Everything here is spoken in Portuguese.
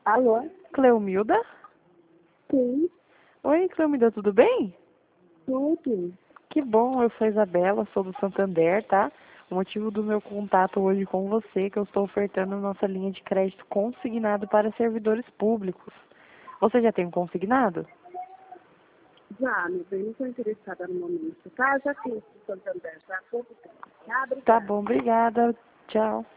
Alô? Cleomilda? Sim, Oi, Cleomilda, tudo bem? tudo. Que bom, eu sou a Isabela, sou do Santander, tá? O motivo do meu contato hoje com você é que eu estou ofertando nossa linha de crédito consignado para servidores públicos. Você já tem um consignado? Já, meu bem, não estou interessada no momento, tá? Já fiz o Santander, já há pouco tempo, tá? Tá Obrigada. bom, obrigada. Tchau.